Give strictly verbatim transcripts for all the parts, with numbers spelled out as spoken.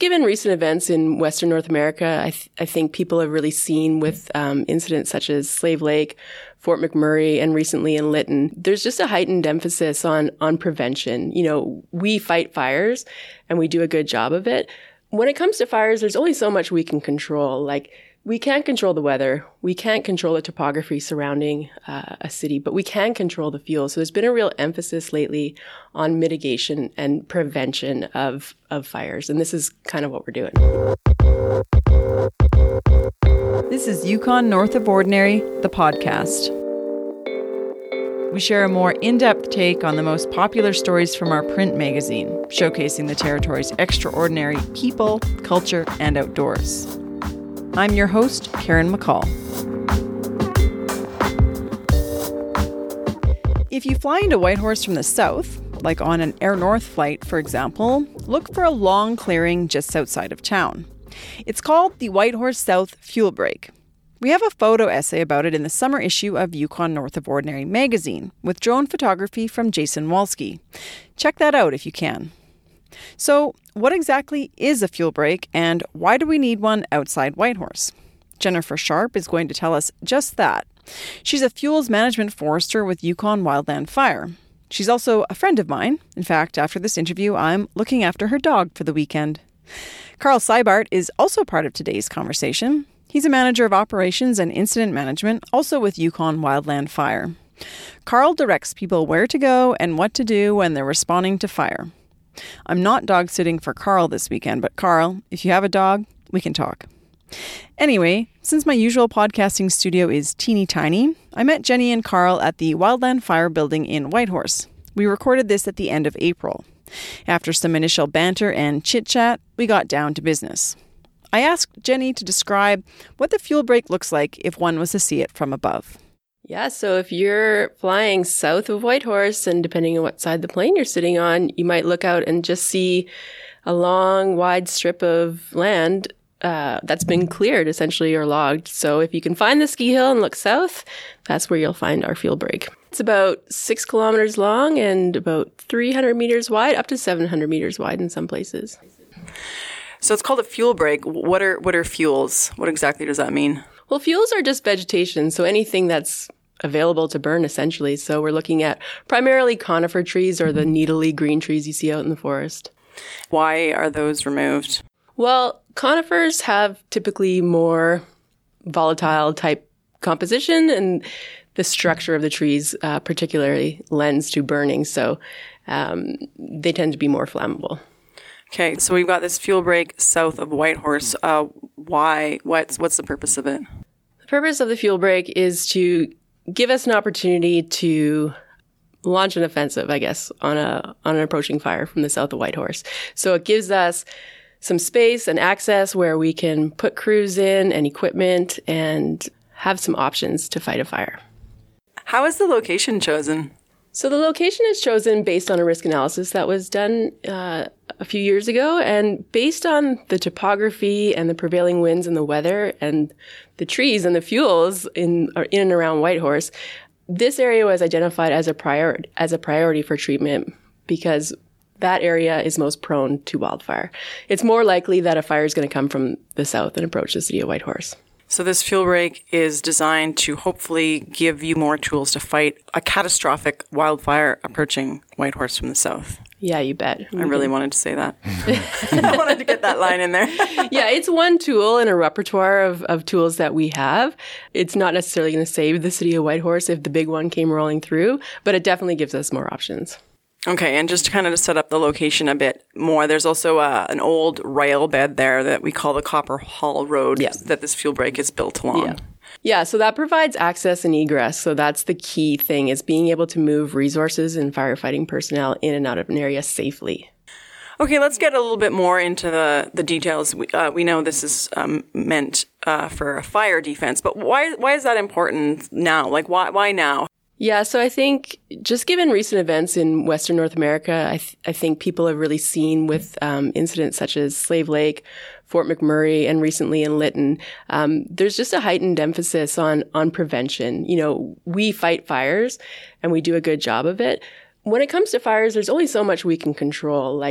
given recent events in Western North America, I, th- I think people have really seen with um, incidents such as Slave Lake, Fort McMurray, and recently in Lytton, there's just a heightened emphasis on on prevention. You know, we fight fires and we do a good job of it. When it comes to fires, there's only so much we can control. Like, we can't control the weather. We can't control the topography surrounding uh, a city, but we can control the fuel. So there's been a real emphasis lately on mitigation and prevention of, of fires. And this is kind of what we're doing. This is Yukon North of Ordinary, the podcast. We share a more in-depth take on the most popular stories from our print magazine, showcasing the territory's extraordinary people, culture, and outdoors. I'm your host, Karen McCall. If you fly into Whitehorse from the south, like on an Air North flight, for example, look for a long clearing just outside of town. It's called the Whitehorse South Fuel Break. We have a photo essay about it in the summer issue of Yukon North of Ordinary magazine, with drone photography from Jason Walsky. Check that out if you can. So, what exactly is a fuel break, and why do we need one outside Whitehorse? Jennifer Sharp is going to tell us just that. She's a fuels management forester with Yukon Wildland Fire. She's also a friend of mine. In fact, after this interview, I'm looking after her dog for the weekend. Carl Seibart is also part of today's conversation. He's a manager of operations and incident management, also with Yukon Wildland Fire. Carl directs people where to go and what to do when they're responding to fire. I'm not dog sitting for Carl this weekend, but Carl, if you have a dog, we can talk. Anyway, since my usual podcasting studio is teeny tiny, I met Jenny and Carl at the Wildland Fire building in Whitehorse. We recorded this at the end of April. After some initial banter and chit-chat, we got down to business. I asked Jenny to describe what the fuel break looks like if one was to see it from above. Yeah, so if you're flying south of Whitehorse, and depending on what side of the plane you're sitting on, you might look out and just see a long, wide strip of land uh, that's been cleared, essentially, or logged. So if you can find the ski hill and look south, that's where you'll find our fuel break. It's about six kilometers long and about three hundred meters wide, up to seven hundred meters wide in some places. So it's called a fuel break. What are what are fuels? What exactly does that mean? Well, fuels are just vegetation, so anything that's available to burn, essentially. So we're looking at primarily conifer trees or the needly green trees you see out in the forest. Why are those removed? Well, conifers have typically more volatile type composition, and the structure of the trees uh, particularly lends to burning. So um, they tend to be more flammable. Okay, so we've got this fuel break south of Whitehorse. Uh, why? What's what's the purpose of it? The purpose of the fuel break is to give us an opportunity to launch an offensive, I guess, on a on an approaching fire from the south of Whitehorse. So it gives us some space and access where we can put crews in and equipment and have some options to fight a fire. How is the location chosen? So the location is chosen based on a risk analysis that was done uh, a few years ago, and based on the topography and the prevailing winds and the weather and the trees and the fuels in or in and around Whitehorse, this area was identified as a priority as a priority for treatment because that area is most prone to wildfire. It's more likely that a fire is going to come from the south and approach the city of Whitehorse. So this fuel break is designed to hopefully give you more tools to fight a catastrophic wildfire approaching Whitehorse from the south. Yeah, you bet. I really wanted to say that. I wanted to get that line in there. Yeah, it's one tool in a repertoire of, of tools that we have. It's not necessarily going to save the city of Whitehorse if the big one came rolling through, but it definitely gives us more options. Okay, and just to kind of set up the location a bit more, there's also uh, an old rail bed there that we call the Copper Hall Road yeah. that this fuel break is built along. Yeah. Yeah, so that provides access and egress. So that's the key thing, is being able to move resources and firefighting personnel in and out of an area safely. Okay, let's get a little bit more into the, the details. We, uh, we know this is um, meant uh, for a fire defense, but why why is that important now? Like, why why now? Yeah, so I think just given recent events in Western North America, I, th- I think people have really seen with um, incidents such as Slave Lake, Fort McMurray, and recently in Lytton, um, there's just a heightened emphasis on on prevention. You know, we fight fires and we do a good job of it. When it comes to fires, there's only so much we can control. Like,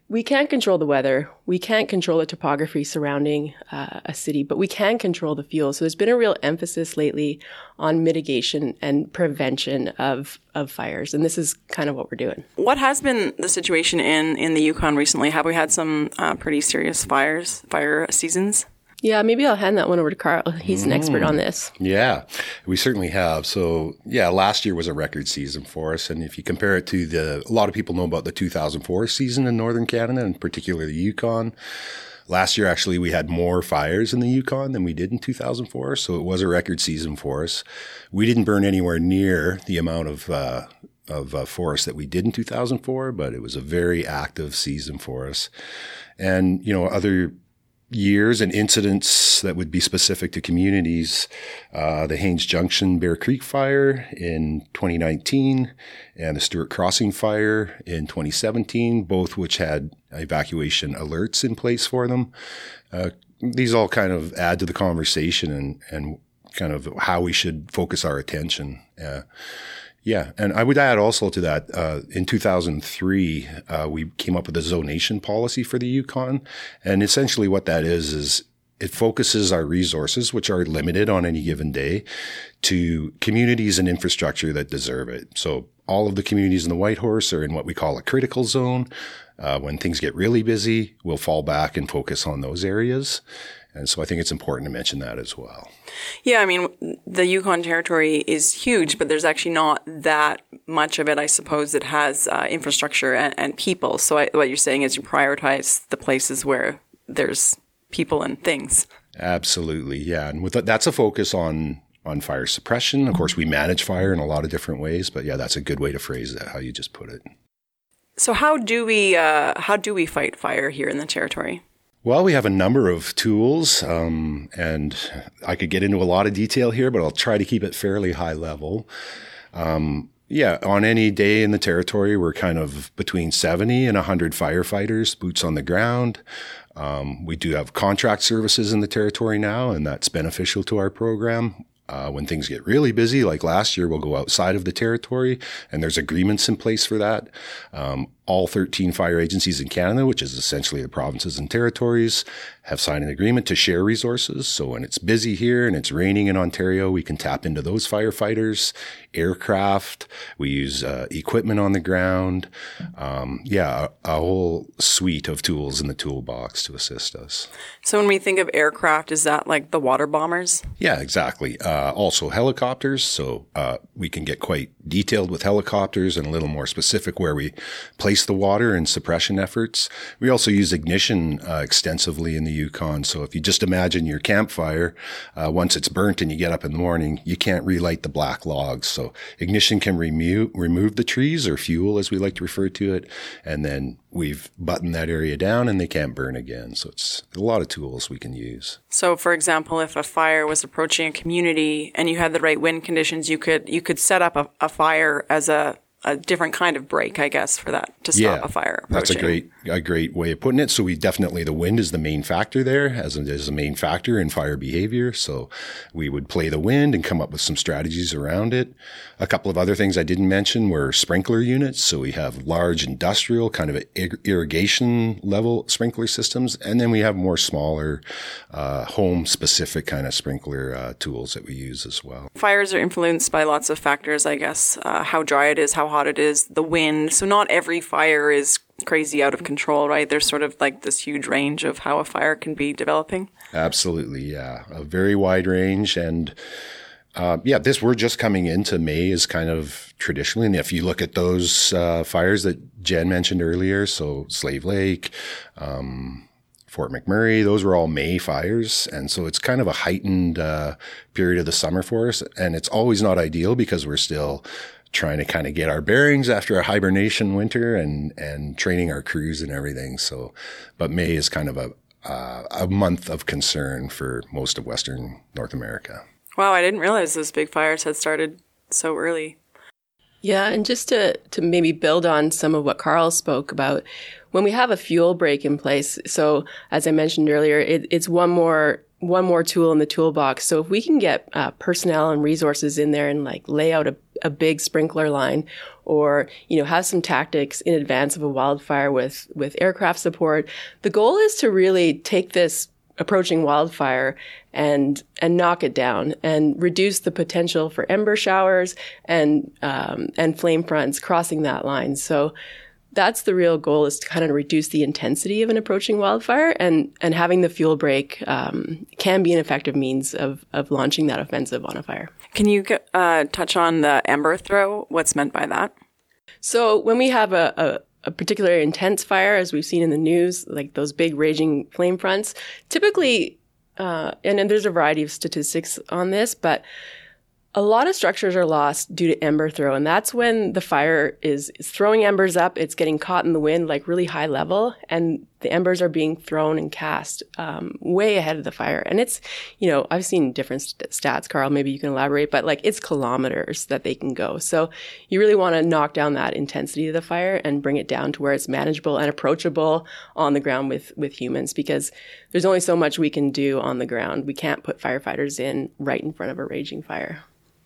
We can't control the weather. We can't control the topography surrounding uh, a city, but we can control the fuel. So there's been a real emphasis lately on mitigation and prevention of, of fires. And this is kind of what we're doing. What has been the situation in, in the Yukon recently? Have we had some uh, pretty serious fires, fire seasons? Yeah, maybe I'll hand that one over to Carl. He's an expert on this. Yeah, we certainly have. So, yeah, last year was a record season for us. And if you compare it to the, a lot of people know about the two thousand four season in Northern Canada, and particularly the Yukon. Last year, actually, we had more fires in the Yukon than we did in two thousand four. So it was a record season for us. We didn't burn anywhere near the amount of, uh, of uh, forest that we did in two thousand four, but it was a very active season for us. And, you know, other years and incidents that would be specific to communities, uh, the Haines Junction Bear Creek fire in twenty nineteen and the Stewart Crossing fire in twenty seventeen, both which had evacuation alerts in place for them. Uh, these all kind of add to the conversation and, and kind of how we should focus our attention. Uh, Yeah, and I would add also to that, uh, in two thousand three, uh, we came up with a zonation policy for the Yukon. And essentially what that is, is it focuses our resources, which are limited on any given day, to communities and infrastructure that deserve it. So all of the communities in the Whitehorse are in what we call a critical zone. Uh, when things get really busy, we'll fall back and focus on those areas. And so I think it's important to mention that as well. Yeah, I mean, the Yukon Territory is huge, but there's actually not that much of it, I suppose, that has uh, infrastructure and, and people. So I, what you're saying is you prioritize the places where there's people and things. Absolutely, yeah. And with that, that's a focus on on fire suppression. Of course, we manage fire in a lot of different ways, but yeah, that's a good way to phrase that, how you just put it. So how do we uh, how do we fight fire here in the Territory? Well, we have a number of tools, um, and I could get into a lot of detail here, but I'll try to keep it fairly high level. Um, yeah, on any day in the Territory, we're kind of between seventy and one hundred firefighters, boots on the ground. Um, we do have contract services in the Territory now, and that's beneficial to our program. Uh, when things get really busy, like last year, we'll go outside of the Territory, and there's agreements in place for that. Um, all thirteen fire agencies in Canada, which is essentially the provinces and territories, have signed an agreement to share resources. So when it's busy here and it's raining in Ontario, we can tap into those firefighters, aircraft. We use uh, equipment on the ground. Um, yeah, a, a whole suite of tools in the toolbox to assist us. So when we think of aircraft, is that like the water bombers? Yeah, exactly. Uh, also helicopters. So uh, we can get quite detailed with helicopters and a little more specific where we place the water and suppression efforts. We also use ignition uh, extensively in the Yukon. So if you just imagine your campfire, uh, once it's burnt and you get up in the morning, you can't relight the black logs. So ignition can remove, remove the trees, or fuel as we like to refer to it. And then we've buttoned that area down and they can't burn again. So it's a lot of tools we can use. So for example, if a fire was approaching a community and you had the right wind conditions, you could, you could set up a, a fire as a a different kind of break, I guess, for that, to stop yeah, a fire approaching. That's a great, a great way of putting it. So we definitely, the wind is the main factor there, as it is a main factor in fire behavior. So we would play the wind and come up with some strategies around it. A couple of other things I didn't mention were sprinkler units. So we have large industrial kind of irrigation level sprinkler systems. And then we have more smaller, uh, home specific kind of sprinkler uh, tools that we use as well. Fires are influenced by lots of factors, I guess, uh, how dry it is, how hot it is, the wind. So not every fire is crazy out of control, right? There's sort of like this huge range of how a fire can be developing. Absolutely, yeah. A very wide range. And uh, yeah, this, we're just coming into May is kind of traditionally. And if you look at those uh, fires that Jen mentioned earlier, so Slave Lake, um, Fort McMurray, those were all May fires. And so it's kind of a heightened uh, period of the summer for us. And it's always not ideal because we're still trying to kind of get our bearings after a hibernation winter and, and training our crews and everything. So, but May is kind of a, uh, a month of concern for most of Western North America. Wow. I didn't realize those big fires had started so early. Yeah. And just to, to maybe build on some of what Carl spoke about, when we have a fuel break in place, so as I mentioned earlier, it, it's one more one more tool in the toolbox. So if we can get uh, personnel and resources in there and like lay out a, a big sprinkler line, or, you know, have some tactics in advance of a wildfire with, with aircraft support. The goal is to really take this approaching wildfire and and knock it down and reduce the potential for ember showers and um, and flame fronts crossing that line. So that's the real goal, is to kind of reduce the intensity of an approaching wildfire, and and having the fuel break um, can be an effective means of of launching that offensive on a fire. Can you uh, touch on the ember throw? What's meant by that? So when we have a, a a particularly intense fire, as we've seen in the news, like those big raging flame fronts, typically, uh, and, and there's a variety of statistics on this, but a lot of structures are lost due to ember throw. And that's when the fire is, is throwing embers up. It's getting caught in the wind, like really high level. And the embers are being thrown and cast um, way ahead of the fire. And it's, you know, I've seen different st- stats, Carl, maybe you can elaborate, but like it's kilometers that they can go. So you really want to knock down that intensity of the fire and bring it down to where it's manageable and approachable on the ground with, with humans, because there's only so much we can do on the ground. We can't put firefighters in right in front of a raging fire.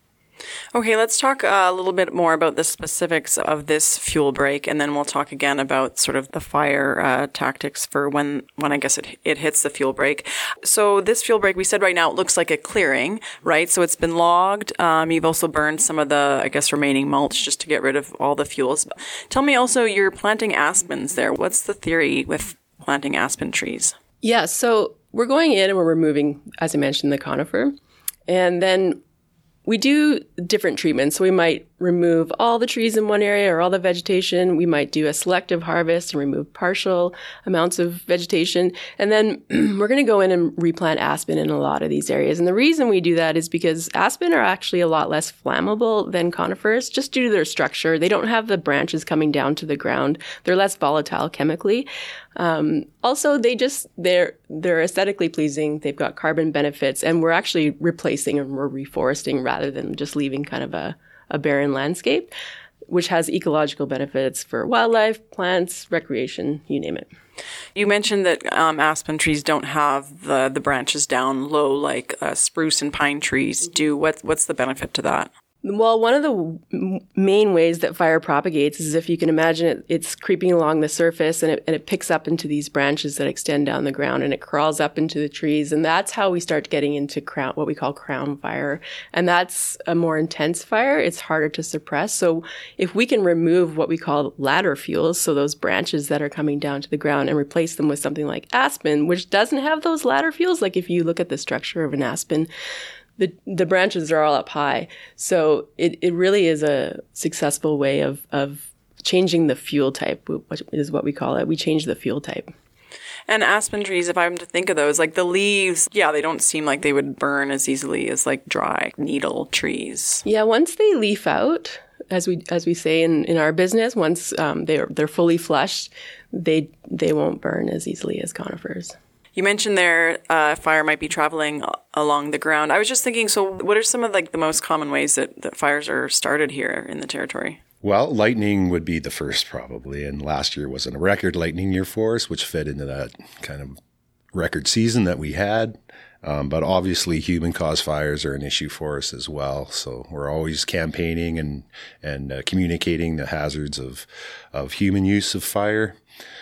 Okay, let's talk uh, a little bit more about the specifics of this fuel break, and then we'll talk again about sort of the fire uh, tactics for when, when I guess it it hits the fuel break. So this fuel break, we said right now it looks like a clearing, right? So it's been logged. Um, you've also burned some of the, I guess, remaining mulch just to get rid of all the fuels. Tell me also, you're planting aspens there. What's the theory with planting aspen trees? Yeah, so we're going in and we're removing, as I mentioned, the conifer, and then we do different treatments. So we might remove all the trees in one area or all the vegetation. We might do a selective harvest and remove partial amounts of vegetation. And then we're going to go in and replant aspen in a lot of these areas. And the reason we do that is because aspen are actually a lot less flammable than conifers, just due to their structure. They don't have the branches coming down to the ground. They're less volatile chemically. Um, also, they just, they're, they're aesthetically pleasing. They've got carbon benefits, and we're actually replacing and we're reforesting rather than just leaving kind of a, a barren landscape, which has ecological benefits for wildlife, plants, recreation, you name it. You mentioned that um, aspen trees don't have the, the branches down low like uh, spruce and pine trees do. What, what's the benefit to that? Well, one of the w- main ways that fire propagates is, if you can imagine it, it's creeping along the surface and it, and it picks up into these branches that extend down the ground, and it crawls up into the trees. And that's how we start getting into crown, what we call crown fire. And that's a more intense fire. It's harder to suppress. So if we can remove what we call ladder fuels, so those branches that are coming down to the ground, and replace them with something like aspen, which doesn't have those ladder fuels, like if you look at the structure of an aspen, The the branches are all up high. So it, it really is a successful way of, of changing the fuel type, which is what we call it. We change the fuel type. And aspen trees, if I'm to think of those, like the leaves, yeah, they don't seem like they would burn as easily as like dry needle trees. Yeah, once they leaf out, as we as we say in, in our business, once um, they're they're fully flushed, they they won't burn as easily as conifers. You mentioned there uh, fire might be traveling along the ground. I was just thinking, so what are some of like the most common ways that, that fires are started here in the territory? Well, lightning would be the first probably. And last year wasn't a record lightning year for us, which fit into that kind of record season that we had. Um, but obviously human-caused fires are an issue for us as well. So we're always campaigning and, and uh, communicating the hazards of, of human use of fire.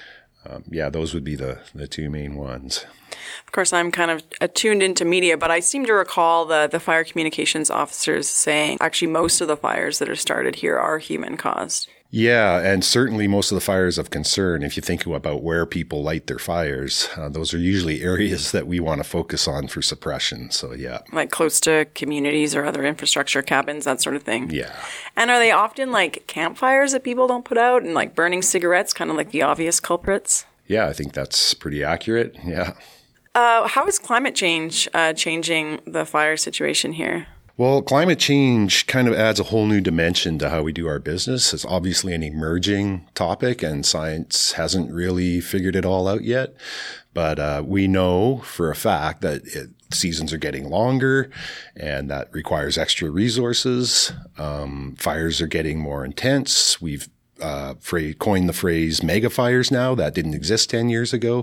Um, yeah, those would be the, the two main ones. Of course, I'm kind of attuned into media, but I seem to recall the, the fire communications officers saying actually most of the fires that are started here are human caused. Yeah, and certainly most of the fires of concern, if you think about where people light their fires, uh, those are usually areas that we want to focus on for suppression. So, yeah. Like close to communities or other infrastructure, cabins, that sort of thing. Yeah. And are they often like campfires that people don't put out, and like burning cigarettes, kind of like the obvious culprits? Yeah, I think that's pretty accurate. Yeah. Uh, how is climate change uh, changing the fire situation here? Well, climate change kind of adds a whole new dimension to how we do our business. It's obviously an emerging topic, and science hasn't really figured it all out yet. But uh, we know for a fact that it, seasons are getting longer, and that requires extra resources. Um, fires are getting more intense. We've uh, phrase, coined the phrase mega fires now. That didn't exist ten years ago.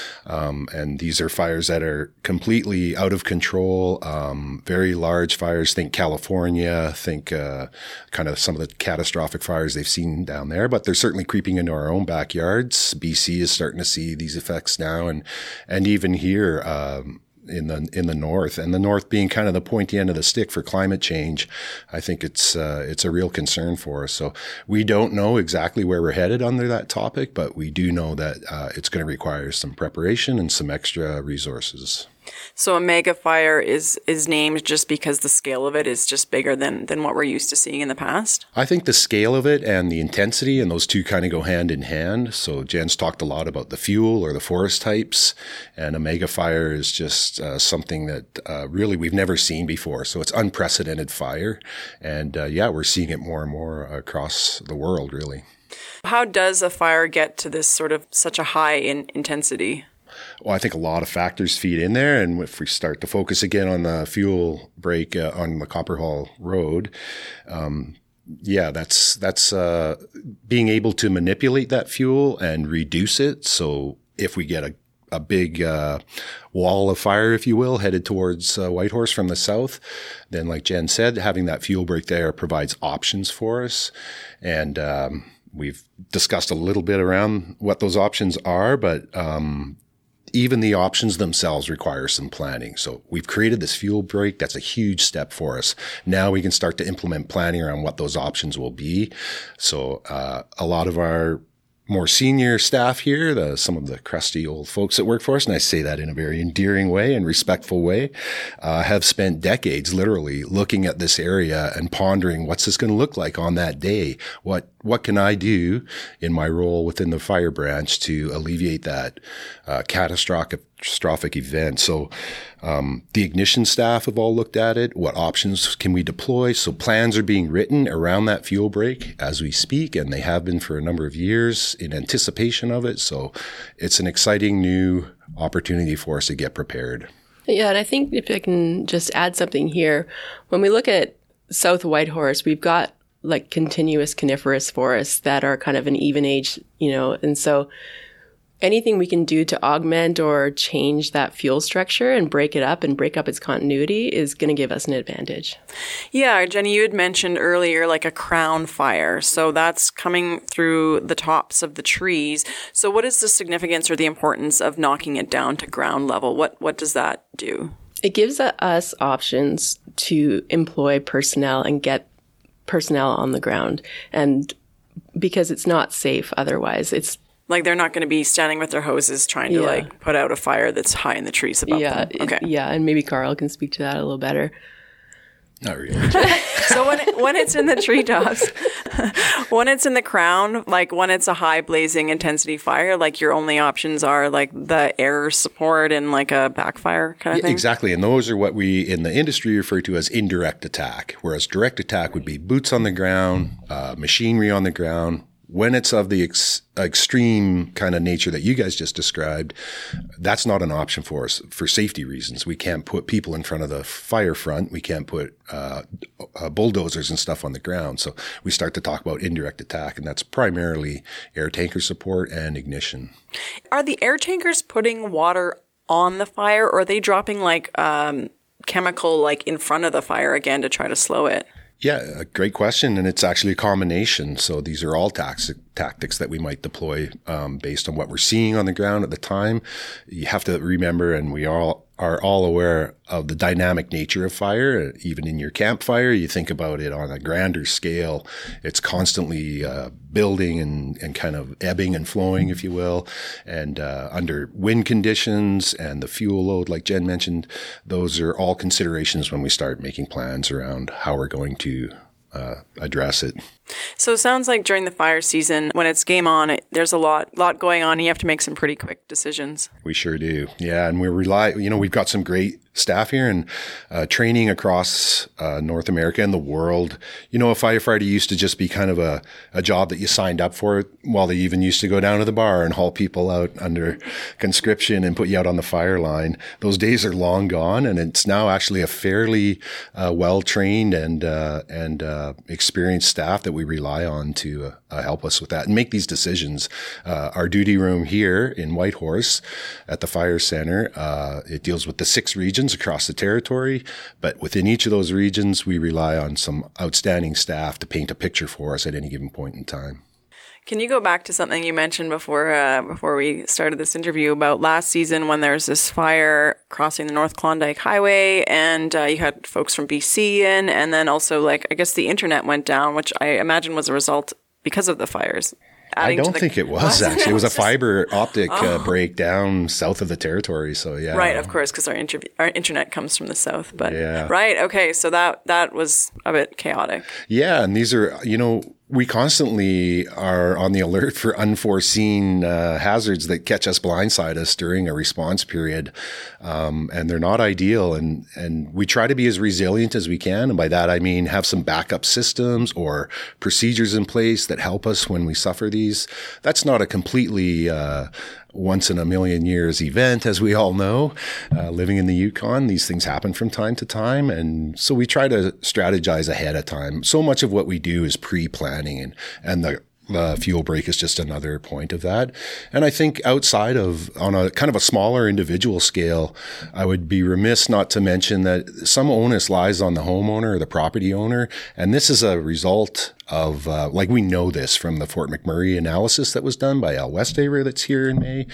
Um, and these are fires that are completely out of control, um, very large fires. Think California, think uh, kind of some of the catastrophic fires they've seen down there, but they're certainly creeping into our own backyards. B C is starting to see these effects now, and and even here, um, in the in the north, and the north being kind of the pointy end of the stick for climate change, I think it's uh, it's a real concern for us. So we don't know exactly where we're headed under that topic, but we do know that uh, it's going to require some preparation and some extra resources. So a mega fire is is named just because the scale of it is just bigger than than what we're used to seeing in the past? I think the scale of it and the intensity, and those two kind of go hand in hand. So Jen's talked a lot about the fuel or the forest types, and a mega fire is just uh, something that uh, really we've never seen before. So it's unprecedented fire. And uh, yeah, we're seeing it more and more across the world, really. How does a fire get to this sort of such a high in intensity? Well, I think a lot of factors feed in there. And if we start to focus again on the fuel break uh, on the Copper Hall Road, um, yeah, that's that's uh, being able to manipulate that fuel and reduce it. So if we get a, a big uh, wall of fire, if you will, headed towards uh, Whitehorse from the south, then like Jen said, having that fuel break there provides options for us. And um, we've discussed a little bit around what those options are, but um even the options themselves require some planning. So we've created this fuel break. That's a huge step for us. Now we can start to implement planning around what those options will be. So uh, a lot of our more senior staff here, the, some of the crusty old folks that work for us, and I say that in a very endearing way and respectful way, uh, have spent decades literally looking at this area and pondering what's this going to look like on that day? What what can I do in my role within the fire branch to alleviate that uh, catastrophic catastrophic event? So um, the ignition staff have all looked at it. What options can we deploy? So plans are being written around that fuel break as we speak, and they have been for a number of years in anticipation of it. So it's an exciting new opportunity for us to get prepared. Yeah, and I think if I can just add something here, when we look at South Whitehorse, we've got like continuous coniferous forests that are kind of an even age, you know, and so anything we can do to augment or change that fuel structure and break it up and break up its continuity is going to give us an advantage. Yeah, Jenny, you had mentioned earlier like a crown fire. So that's coming through the tops of the trees. So what is the significance or the importance of knocking it down to ground level? What what does that do? It gives us options to employ personnel and get personnel on the ground. And because it's not safe otherwise, it's like they're not going to be standing with their hoses trying to yeah. like put out a fire that's high in the trees above yeah, them. Okay. It, yeah, and maybe Carl can speak to that a little better. Not really. So when it, when it's in the treetops, when it's in the crown, like when it's a high blazing intensity fire, like your only options are like the air support and like a backfire kind of yeah, thing? Exactly. And those are what we in the industry refer to as indirect attack, whereas direct attack would be boots on the ground, uh, machinery on the ground. When it's of the ex- extreme kind of nature that you guys just described, that's not an option for us for safety reasons. We can't put people in front of the fire front. We can't put uh, uh, bulldozers and stuff on the ground. So we start to talk about indirect attack, and that's primarily air tanker support and ignition. Are the air tankers putting water on the fire, or are they dropping like um, chemical like in front of the fire again to try to slow it? Yeah, a great question. And it's actually a combination. So these are all tax- tactics that we might deploy um, based on what we're seeing on the ground at the time. You have to remember, and we all are all aware of the dynamic nature of fire. Even in your campfire, you think about it on a grander scale. It's constantly uh, building and, and kind of ebbing and flowing, if you will. And uh, under wind conditions and the fuel load, like Jen mentioned, those are all considerations when we start making plans around how we're going to uh, address it. So it sounds like during the fire season, when it's game on, it, there's a lot lot going on. And you have to make some pretty quick decisions. We sure do. Yeah. And we rely, you know, we've got some great staff here and uh, training across uh, North America and the world. You know, a firefighter used to just be kind of a, a job that you signed up for while they even used to go down to the bar and haul people out under conscription and put you out on the fire line. Those days are long gone, and it's now actually a fairly uh, well-trained and uh, and uh, experienced staff that we rely on to uh, help us with that and make these decisions. Uh, our duty room here in Whitehorse at the Fire Center, uh, it deals with the six regions across the territory, but within each of those regions, we rely on some outstanding staff to paint a picture for us at any given point in time. Can you go back to something you mentioned before uh, before we started this interview about last season when there was this fire crossing the North Klondike Highway and uh, you had folks from B C in, and then also, like, I guess the internet went down, which I imagine was a result because of the fires. I don't the, think it was, was actually. It was a just, fiber optic oh. uh, breakdown south of the territory. So, yeah. Right, of course, because our, interv- our internet comes from the south. But yeah. Right, okay, so that that was a bit chaotic. Yeah, and these are, you know, we constantly are on the alert for unforeseen uh, hazards that catch us, blindside us during a response period. Um, and they're not ideal. And, and we try to be as resilient as we can. And by that, I mean, have some backup systems or procedures in place that help us when we suffer these. That's not a completely, uh, once in a million years event, as we all know. Uh, living in the Yukon, these things happen from time to time. And so we try to strategize ahead of time. So much of what we do is pre-planning, and, and the The fuel break is just another point of that. And I think outside of, on a kind of a smaller individual scale, I would be remiss not to mention that some onus lies on the homeowner or the property owner. And this is a result of, uh, like we know this from the Fort McMurray analysis that was done by Al Westaver that's here in May.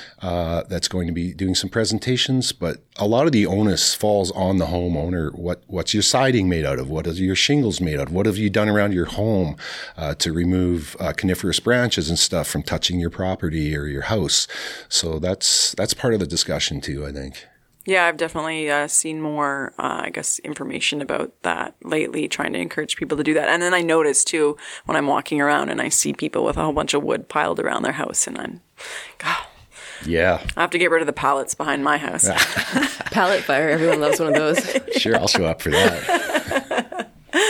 Uh, that's going to be doing some presentations, but a lot of the onus falls on the homeowner. What, what's your siding made out of? What are your shingles made out of? What have you done around your home, uh, to remove, uh, coniferous branches and stuff from touching your property or your house? So that's, that's part of the discussion too, I think. Yeah, I've definitely uh, seen more, uh, I guess, information about that lately, trying to encourage people to do that. And then I notice, too, when I'm walking around and I see people with a whole bunch of wood piled around their house, and I'm, God. Yeah. I have to get rid of the pallets behind my house. Pallet fire. Everyone loves one of those. Sure, I'll show up for that.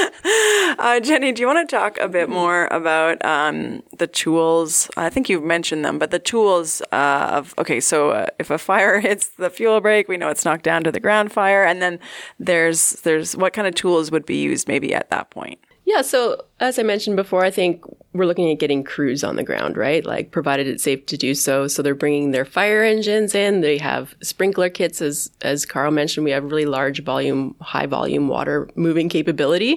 Uh, Jenny, do you want to talk a bit more about um, the tools? I think you've mentioned them, but the tools uh, of, okay, so uh, if a fire hits the fuel break, we know it's knocked down to the ground fire. And then there's, there's what kind of tools would be used maybe at that point? Yeah, so as I mentioned before, I think we're looking at getting crews on the ground, right? Like, provided it's safe to do so. So they're bringing their fire engines in. They have sprinkler kits, as as Carl mentioned. We have really large volume, high volume water moving capability.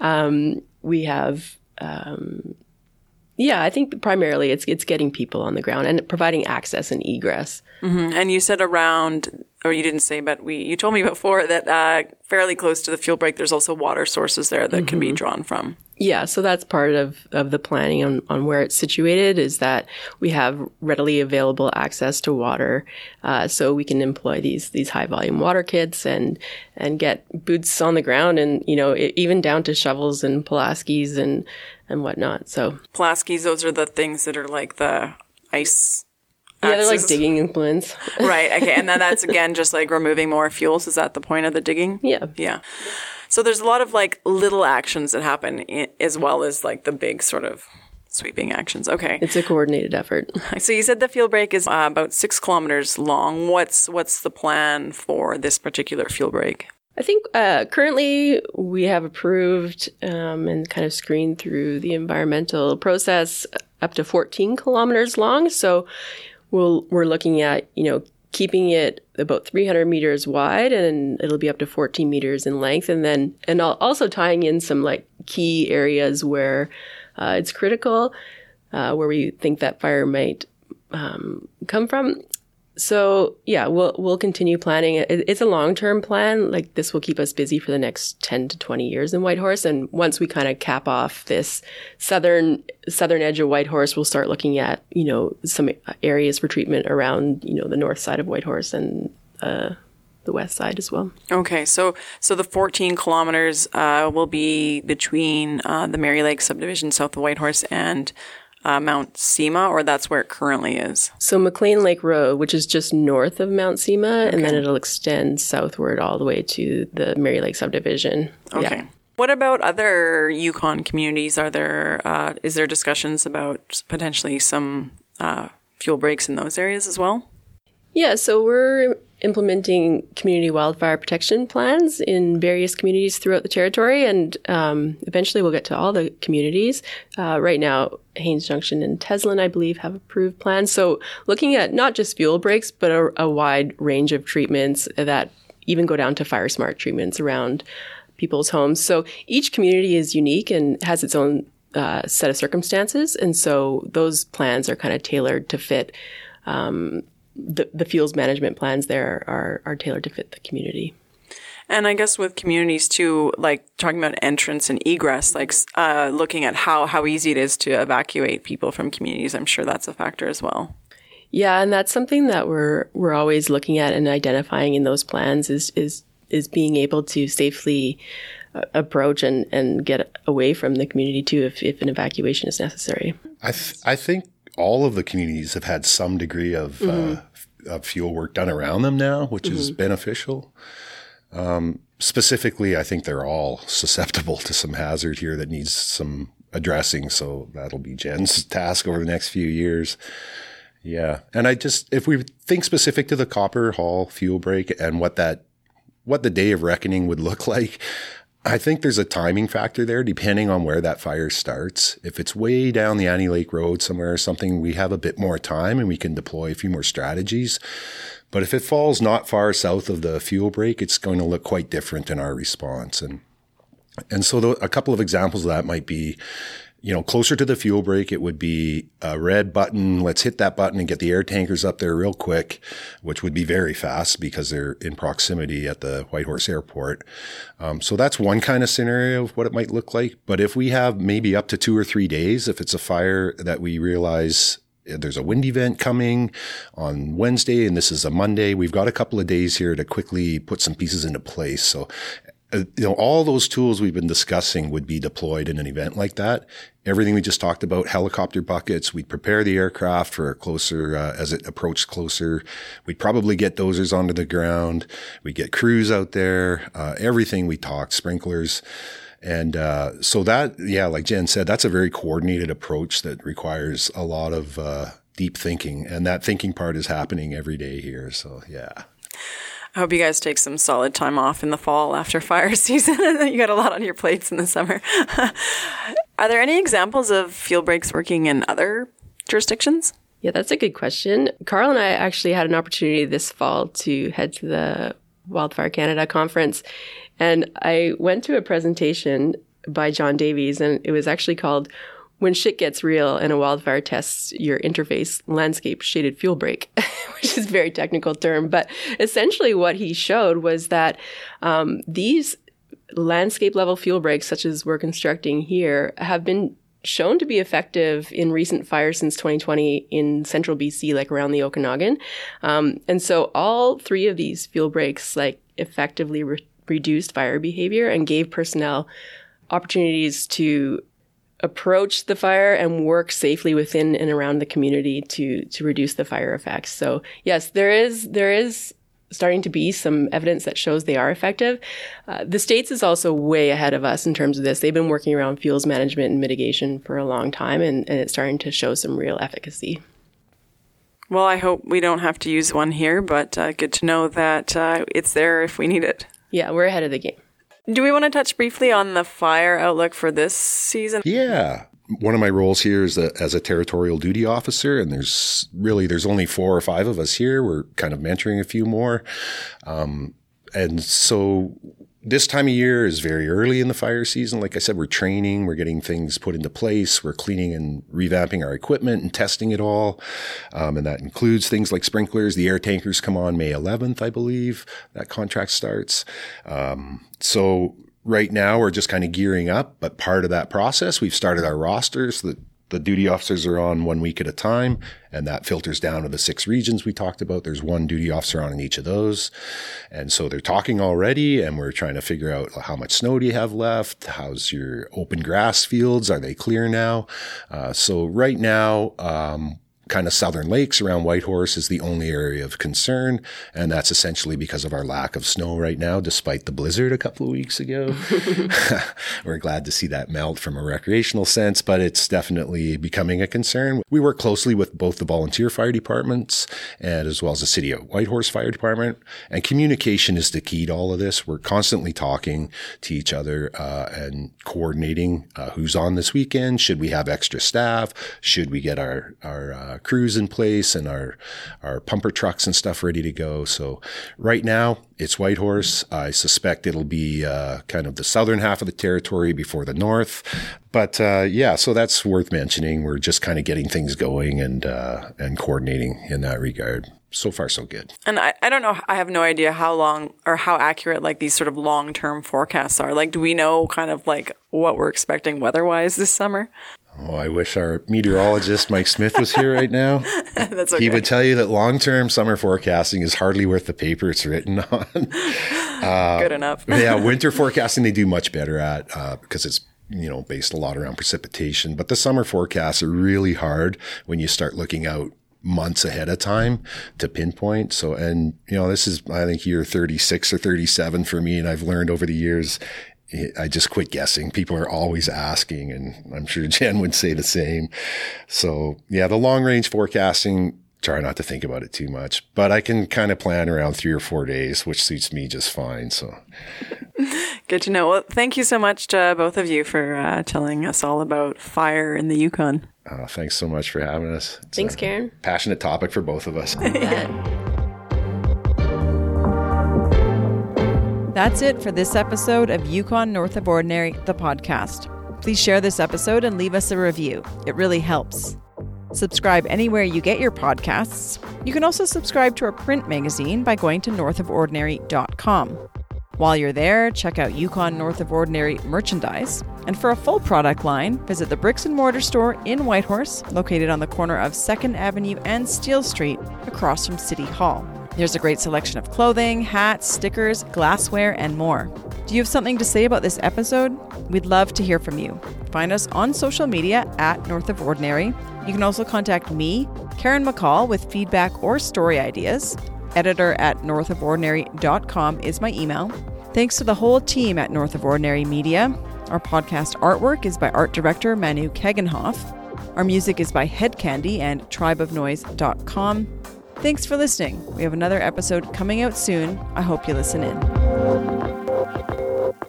Um, we have, um, yeah, I think primarily it's it's getting people on the ground and providing access and egress. Mm-hmm. And you said around, or you didn't say, but we you told me before that uh, fairly close to the fuel break, there's also water sources there that mm-hmm. can be drawn from. Yeah, so that's part of, of the planning on, on where it's situated, is that we have readily available access to water, uh, so we can employ these these high volume water kits and and get boots on the ground, and you know it, even down to shovels and Pulaskis and and whatnot. So Pulaskis, those are the things that are like the ice. Yeah, they're like digging implements. Right. Okay, and then that's again just like removing more fuels. Is that the point of the digging? Yeah. Yeah. So there's a lot of like little actions that happen in, as well as like the big sort of sweeping actions. Okay. It's a coordinated effort. So you said the fuel break is uh, about six kilometers long. What's what's the plan for this particular fuel break? I think uh, currently we have approved um, and kind of screened through the environmental process up to fourteen kilometers long. So we'll, we're looking at, you know, keeping it about three hundred meters wide, and it'll be up to fourteen meters in length. And then, and also tying in some like key areas where uh, it's critical, uh, where we think that fire might um, come from. So yeah, we'll, we'll continue planning. It, it's a long-term plan. Like, this will keep us busy for the next ten to twenty years in Whitehorse. And once we kind of cap off this southern, southern edge of Whitehorse, we'll start looking at, you know, some areas for treatment around, you know, the north side of Whitehorse and, uh, the west side as well. Okay, so so the fourteen kilometers uh, will be between uh, the Mary Lake subdivision south of Whitehorse and uh, Mount Sema, or that's where it currently is? So McLean Lake Road, which is just north of Mount Sema, okay. and then it'll extend southward all the way to the Mary Lake subdivision. Okay. Yeah. What about other Yukon communities? Are there uh, is there discussions about potentially some uh, fuel breaks in those areas as well? Yeah, so we're implementing community wildfire protection plans in various communities throughout the territory, and um, eventually we'll get to all the communities. Uh, right now, Haines Junction and Teslin, I believe, have approved plans. So looking at not just fuel breaks, but a, a wide range of treatments that even go down to fire smart treatments around people's homes. So each community is unique and has its own uh, set of circumstances, and so those plans are kind of tailored to fit um The, the fuels management plans there are, are tailored to fit the community. And I guess with communities too, like talking about entrance and egress, like uh, looking at how, how easy it is to evacuate people from communities, I'm sure that's a factor as well. Yeah, and that's something that we're we're always looking at and identifying in those plans is is is being able to safely uh, approach and, and get away from the community too if, if an evacuation is necessary. I th- I think all of the communities have had some degree of, mm-hmm. uh, of fuel work done around them now, which mm-hmm. is beneficial. Um, specifically, I think they're all susceptible to some hazard here that needs some addressing. So that'll be Jen's task over the next few years. Yeah. And I just, if we think specific to the Copper Hall fuel break and what that, what the day of reckoning would look like, I think there's a timing factor there depending on where that fire starts. If it's way down the Annie Lake Road somewhere or something, we have a bit more time and we can deploy a few more strategies. But if it falls not far south of the fuel break, it's going to look quite different in our response. And and so the, a couple of examples of that might be, you know, closer to the fuel break, it would be a red button. Let's hit that button and get the air tankers up there real quick, which would be very fast because they're in proximity at the Whitehorse Airport. Um, so that's one kind of scenario of what it might look like. But if we have maybe up to two or three days, if it's a fire that we realize there's a wind event coming on Wednesday and this is a Monday, we've got a couple of days here to quickly put some pieces into place. So Uh, you know, all those tools we've been discussing would be deployed in an event like that. Everything we just talked about, helicopter buckets, we'd prepare the aircraft for a closer, uh, as it approached closer. We'd probably get dozers onto the ground. We'd get crews out there, uh, everything we talked, sprinklers. And, uh, so that, yeah, like Jen said, that's a very coordinated approach that requires a lot of, uh, deep thinking. And that thinking part is happening every day here. So, yeah. I hope you guys take some solid time off in the fall after fire season. You got a lot on your plates in the summer. Are there any examples of fuel breaks working in other jurisdictions? Yeah, that's a good question. Carl and I actually had an opportunity this fall to head to the Wildfire Canada conference. And I went to a presentation by John Davies, and it was actually called When Shit Gets Real and a Wildfire Tests Your Interface Landscape Shaded Fuel Break, which is a very technical term. But essentially what he showed was that um, these landscape level fuel breaks, such as we're constructing here, have been shown to be effective in recent fires since twenty twenty in central B C, like around the Okanagan. Um, and so all three of these fuel breaks like effectively re- reduced fire behavior and gave personnel opportunities to approach the fire and work safely within and around the community to to reduce the fire effects. So yes, there is there is starting to be some evidence that shows they are effective. Uh, the States is also way ahead of us in terms of this. They've been working around fuels management and mitigation for a long time, and, and it's starting to show some real efficacy. Well, I hope we don't have to use one here, but uh, good to know that uh, it's there if we need it. Yeah, we're ahead of the game. Do we want to touch briefly on the fire outlook for this season? Yeah. One of my roles here is a, as a territorial duty officer, and there's really, there's only four or five of us here. We're kind of mentoring a few more. Um, and so this time of year is very early in the fire season. Like I said, we're training, we're getting things put into place, we're cleaning and revamping our equipment and testing it all. Um, and that includes things like sprinklers. The air tankers come on May eleventh, I believe. That contract starts. Um, so right now we're just kind of gearing up, but part of that process, we've started our rosters so that the duty officers are on one week at a time, and that filters down to the six regions we talked about. There's one duty officer on in each of those. And so they're talking already, and we're trying to figure out how much snow do you have left? How's your open grass fields? Are they clear now? Uh, so right now, um, kind of Southern Lakes around Whitehorse is the only area of concern. And that's essentially because of our lack of snow right now, despite the blizzard a couple of weeks ago. We're glad to see that melt from a recreational sense, but it's definitely becoming a concern. We work closely with both the volunteer fire departments and as well as the City of Whitehorse Fire Department. And communication is the key to all of this. We're constantly talking to each other uh, and coordinating uh, who's on this weekend. Should we have extra staff? Should we get our, our uh, crews in place and our our pumper trucks and stuff ready to go. So right now it's Whitehorse. I suspect it'll be uh, kind of the southern half of the territory before the north. But uh, yeah, so that's worth mentioning. We're just kind of getting things going and uh, and coordinating in that regard. So far, so good. And I, I don't know, I have no idea how long or how accurate like these sort of long-term forecasts are. Like, do we know kind of like what we're expecting weather-wise this summer? Oh, I wish our meteorologist, Mike Smith, was here right now. That's okay. He would tell you that long-term summer forecasting is hardly worth the paper it's written on. Uh, Good enough. Yeah, winter forecasting they do much better at uh, because it's, you know, based a lot around precipitation. But the summer forecasts are really hard when you start looking out months ahead of time to pinpoint. So, and, you know, this is, I think, year thirty-six or thirty-seven for me. And I've learned over the years, I just quit guessing. People are always asking, and I'm sure Jen would say the same. So yeah, the long range forecasting, try not to think about it too much, but I can kind of plan around three or four days, which suits me just fine. So good to know. Well, thank you so much to both of you for uh, telling us all about fire in the Yukon. Uh, thanks so much for having us. It's Thanks, Karen. Passionate topic for both of us. That's it for this episode of Yukon North of Ordinary, the podcast. Please share this episode and leave us a review. It really helps. Subscribe anywhere you get your podcasts. You can also subscribe to our print magazine by going to north of ordinary dot com. While you're there, check out Yukon North of Ordinary merchandise. And for a full product line, visit the Bricks and Mortar store in Whitehorse, located on the corner of second Avenue and Steele Street, across from City Hall. There's a great selection of clothing, hats, stickers, glassware, and more. Do you have something to say about this episode? We'd love to hear from you. Find us on social media at North of Ordinary. You can also contact me, Karen McCall, with feedback or story ideas. Editor at north of ordinary dot com is my email. Thanks to the whole team at North of Ordinary Media. Our podcast artwork is by art director Manu Kegenhoff. Our music is by Headcandy and tribe of noise dot com. Thanks for listening. We have another episode coming out soon. I hope you listen in.